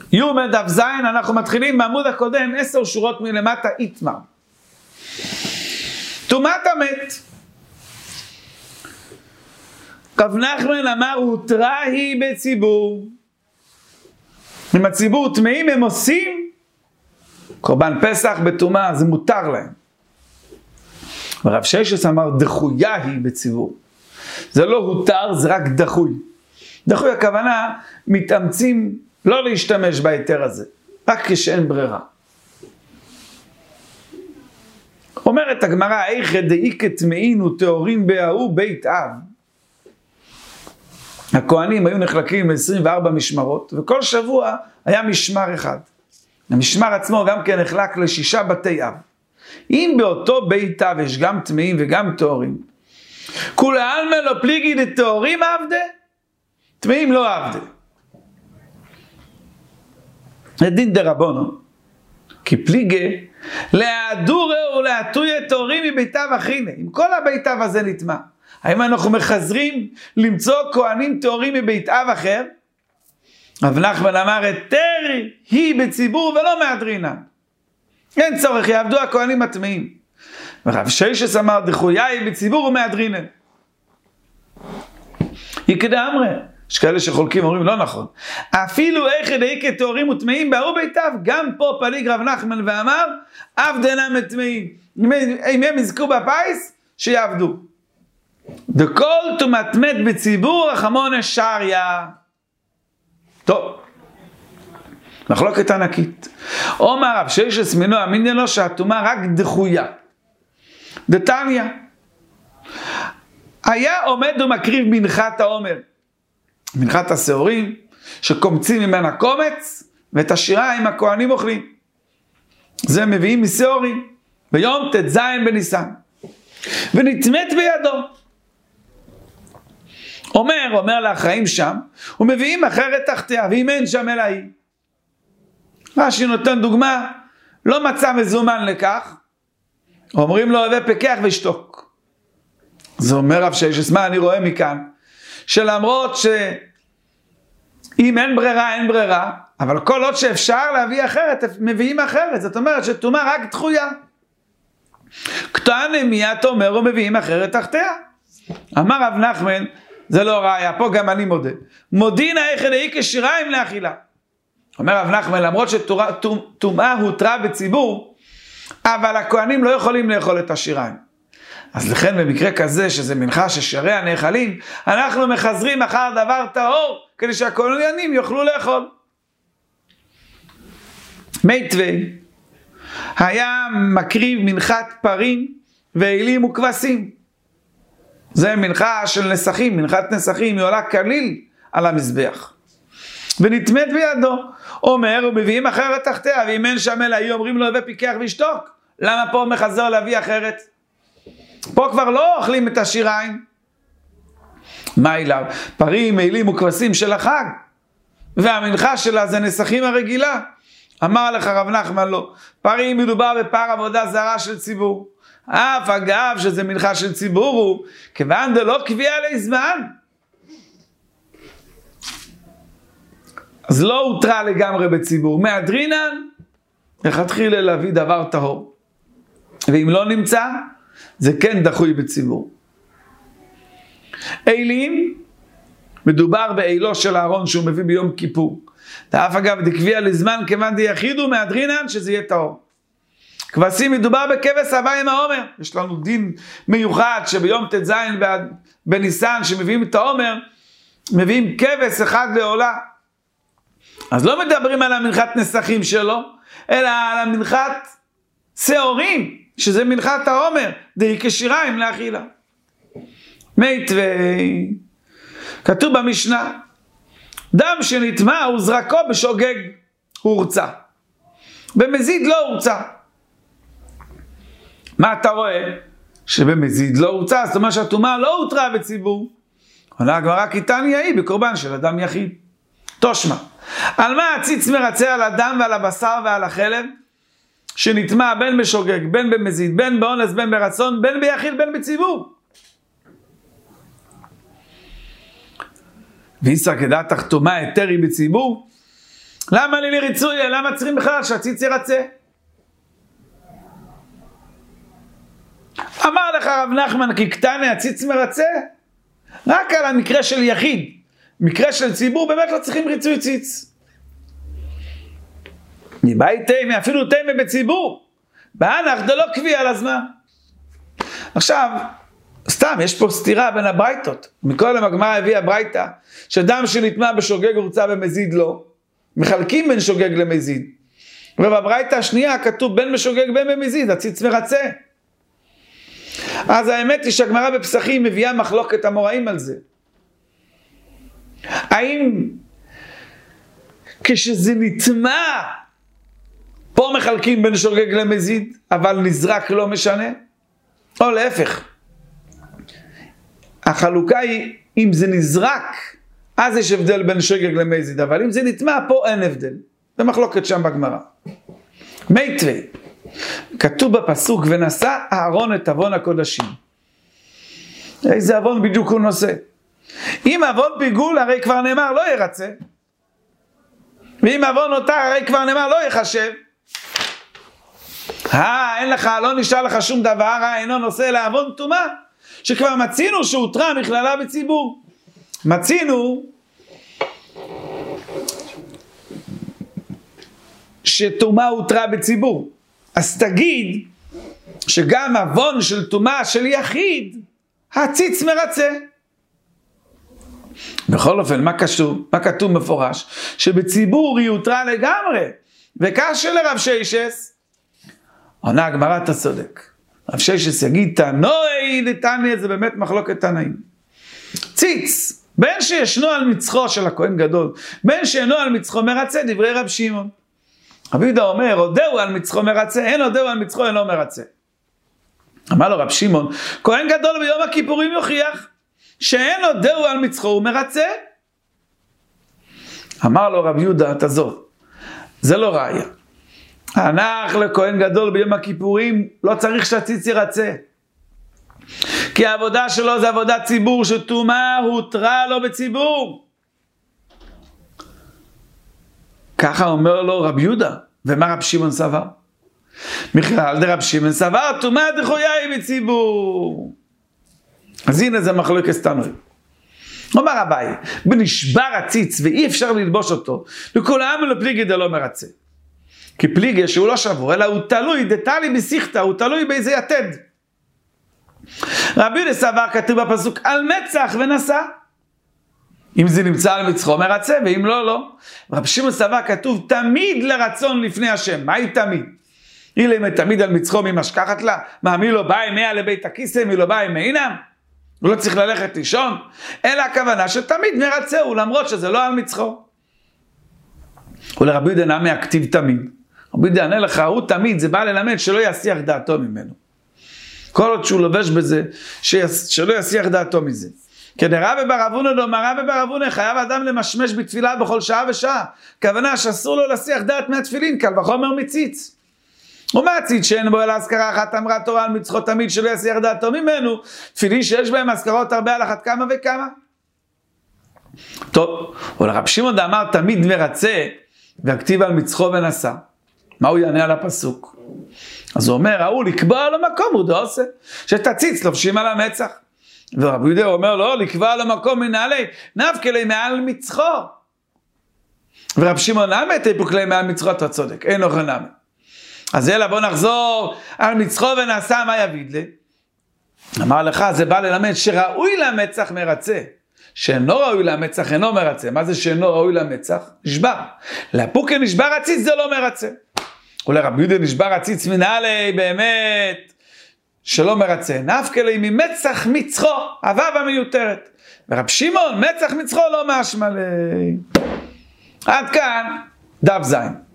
יומד דף זין, אנחנו מתחילים בעמוד הקודם, 10 שורות מלמטה, איתמר. טומאת המת. רב נחמן אמר, הותרה היא בציבור. אם הציבור טמאים הם עושים, קורבן פסח בטומאה, זה מותר להם. ורב ששס אמר, דחויה היא בציבור. זה לא הותר, זה רק דחוי. דחוי הכוונה, מתאמצים לא להשתמש בהיתר הזה, רק כשאין ברירה. אומרת הגמרא, איכא דאיכא טמאין וטהורין בהוא בית אב. הכהנים היו נחלקים ל-24 משמרות, וכל שבוע היה משמר אחד. המשמר עצמו גם כן נחלק ל6 בתי אב. אם באותו בית אב יש גם טמאים וגם טהורים, כולי עלמא לא פליגי דטהורים עבדה, טמאים לא עבדה. דין דרבנו, כי פליגי להדורי ולהטויה טהורים מבית אב אחיני. אם כל הבית אב הזה נטמא, האם אנחנו מחזרים למצוא כהנים טהורים מבית אב אחר? רב נחמן אמר, היתר היא בציבור ולא מהדרינן. אין צורך, יעבדו הכהנים הטמאים. ורב ששס אמר, דחויה היא בציבור ומהדרינן. יקדה אמרה, יש כאלה שחולקים אומרים לא נכון. אפילו איכא דאיכא טהורים וטמאים בהוא בית אב, גם פה פליג רב נחמן ואמר, עבדנם הטמאים. אם הם יזכו בפיס, שיעבדו. דכל טומאת מת בציבור רחמונא שריא. טוב, מחלוקת ענקית. אומר רב ששס מנו אמיניה לו שהטומאה רק דחויה. דתניא, היה עומד ומקריב מנחת העומר, מנחת השעורים, שקומצים ממנה קומץ, ואת השיריים הכהנים אוכלים. זה מביאים משעורים, ביום ט"ז בניסן. ונטמאת בידו. אומר לאחראים שם, ומביאים אחרת תחתיה, ואם אין שם אלא היא. רש"י נותן דוגמה, לא מצא מזומן לכך, אומרים לו, הווה פיקח ושתוק. זה אומר רב ששס, מה אני רואה מכאן? שלמרות שאם אין ברירה, אין ברירה, אבל כל עוד שאפשר להביא אחרת, מביאים אחרת. זאת אומרת שטומאה רק דחויה. קטענה מיד אומר ומביאים אחרת תחתיה. אמר רב נחמן, זה לא ראיה, פה גם אני מודה. מודין איכא דאיכא שיריים לאכילה. אומר רב נחמן, למרות שטומאה הותרה בציבור, אבל הכהנים לא יכולים לאכול את השיריים. אז לכן במקרה כזה, שזה מנחה ששיריה נאכלים, אנחנו מחזרים אחר דבר טהור, כדי שהכהנים יוכלו לאכול. מיטבי, היה מקריב מנחת פרים ואלים וכבשים. זה מנחה של נסכים, מנחת נסכים, היא עולה כליל על המזבח. ונטמאת בידו. אומר, ומביאים אחרת תחתיה, ואם אין שם אלא היא, אומרים לו, הווה פיקח וישתוק. למה פה מחזר להביא אחרת? פה כבר לא אוכלים את השיריים. מה אליו? פרים, מעילים וכבשים של החג. והמנחה שלה זה נסכים הרגילה. אמר לך רב נחמן לא. פרים מדובר בפר עבודה זרה של ציבור. אף אגב שזה מנחה של ציבור הוא, כיוון דלא קביע לי זמן. אז לא הותרה לגמרי בציבור. מהדרינן, לכתחילה להביא דבר טהור. ואם לא נמצא, זה כן דחוי בציבור. אילים, מדובר באילו של הארון שהוא מביא ביום כיפור. ואף אגב דקביע לזמן כיוון דיחידו מהדרינן שזה יהיה טהור. כבשים מדובר בכבש הבא עם העומר. יש לנו דין מיוחד שביום ט"ז בניסן שמביאים את העומר, מביאים כבש אחד לעולה. אז לא מדברים על המנחת נסכים שלו, אלא על המנחת שעורים, שזה מנחת העומר, דאיכא שיריים לאכילה. מיטבי, כתוב במשנה, דם שנטמא הוא זרקו בשוגג, הוא הורצה. במזיד לא הורצה. מה אתה רואה? שבמזיד לא הורצה, זאת אומרת שהטומאה לא הותרה בציבור. עונה הגמרא כי תניא היא בקורבן של אדם יחיד. תושמע, על מה הציץ מרצה על הדם ועל הבשר ועל החלב? שנטמא בין בשוגג, בין במזיד, בין באונס, בין ברצון, בין ביחיד, בין בציבור. ואיסר כדעתך טומאה היתר היא בציבור, למה לי לריצוי? למה צריכים בכלל שהציץ ירצה? אמר לך רב נחמן, כי קטני הציץ מרצה? רק על המקרה של יחיד. מקרה של ציבור באמת לא צריכים ריצוי ציץ. מבית תימי, אפילו תימי בציבור. בהנח דלא קביע על הזמן. עכשיו, סתם, יש פה סתירה בין הברייתות. מקודם הגמרא הביאה ברייתא, שדם שנטמא בשוגג ורוצה במזיד לא. מחלקים בין שוגג למזיד. ובברייתא השנייה כתוב בין בשוגג בין במזיד, הציץ מרצה. אז האמת היא שהגמרא בפסחים מביאה מחלוקת המוראים על זה. האם כשזה נטמא, פה מחלקים בין שוגג למזיד, אבל נזרק לא משנה? או להפך. החלוקה היא, אם זה נזרק, אז יש הבדל בין שוגג למזיד, אבל אם זה נטמא, פה אין הבדל. זה מחלוקת שם בגמרא. מייטרי, כתוב בפסוק, ונשא אהרון את אבון הקודשים. איזה אבון בדיוק הוא נושא? אם אבון פיגול, הרי כבר נאמר לא ירצה. ואם אבון נותר, הרי כבר נאמר לא יחשב. אין לך, לא נשאר לך שום דבר, אינו נושא לאבון טומאה, שכבר מצינו שהותרה מכללה בציבור. מצינו שטומאה הותרה בציבור. אז תגיד שגם אבון של טומאה של יחיד, הציץ מרצה. בכל אופן, מה כתוב מפורש? שבציבור היא הותרה לגמרי. וכך שלרב שיישס, עונה הגמרא אתה צודק. רב שיישס יגיד, תנאי לתניא, זה באמת מחלוקת תנאים. ציץ, בין שישנו על מצחו של הכהן גדול, בין שאינו על מצחו מרצה, דברי רב שמעון. רבי יהודה אומר, הודהו על מצחו מרצה, אין הודהו על מצחו אינו מרצה. אמר לו רב שמעון, כהן גדול ביום הכיפורים יוכיח, שאין הודהו על מצחו הוא מרצה. אמר לו רבי יהודה, תעזוב, זה לא ראיה. הנח לכהן גדול ביום הכיפורים, לא צריך שהציץ ירצה. כי העבודה שלו זה עבודת ציבור, שטומאה הותרה לו בציבור. ככה אומר לו רבי יהודה. ומה רב שמעון סבר? בכלל דרב שמעון סבר, טומאה דחויה היא בציבור. אז הנה זה מחלוקת תנועים. אומר אביי, בנשבר הציץ ואי אפשר ללבוש אותו, לכולם ולפליגי דלא מרצה. כי פליגי שהוא לא שבור, אלא הוא תלוי, דתלי בשיחתא, הוא תלוי באיזה יתד. רבי יהודה סבר, כתוב בפסוק, על מצח ונשא. אם זה נמצא על מצחו מרצה, ואם לא, לא. רבי שמעון סבר, כתוב תמיד לרצון לפני השם. מה היא תמיד? אילם תמיד על מצחו ממשכחת לה? מה, מי לא בא מאה לבית הכיסא, מי לא בא מעינם? הוא לא צריך ללכת לישון? אלא הכוונה שתמיד מרצה הוא, למרות שזה לא על מצחו. ולרבי יהודה נמי הכתיב תמיד. רבי יהודה ענה לך, הוא תמיד, זה בא ללמד שלא יסיח דעתו ממנו. כל עוד שהוא לובש בזה, שלא יסיח דעתו מזה. כדרבי בר אבונה דאמר רבי בר אבונה, חייב אדם למשמש בתפילה בכל שעה ושעה. כוונה שאסור לו להסיח דעת מהתפילין, קל וחומר מציץ. ומה הציץ שאין בו אלא הזכרה אחת, אמרה תורה על מצחו תמיד שלא יסיח דעתו ממנו, תפילין שיש בהם הזכרות הרבה על אחת כמה וכמה. טוב, ולרב שמעון דאמר תמיד מרצה, והכתיב על מצחו ונשא. מה הוא יענה על הפסוק? אז הוא אומר, ההוא לקבוע על המקום, הוא דעושה, שתציץ לובשים על המצח. ורבי יהודה אומר לו, לקבוע על המקום מנהלי, נפקלי מעל מצחו. ורב שמעון נמי תיפוקלי מעל מצחו, אתה צודק, אין אוכל נמי. אז אלא בוא נחזור על מצחו ונעשה מה יביד לי. אמר לך, זה בא ללמד שראוי למצח מרצה. שאינו ראוי למצח אינו מרצה. מה זה שאינו ראוי למצח? נשבר. לפוקי נשבר הציץ זה לא מרצה. ולרבי יהודה נשבר הציץ מנהלי באמת שלא מרצה. נפקלי ממצח מצחו, הוו המיותרת. ורב שמעון מצח מצחו לא משמע לי. עד כאן דף זין.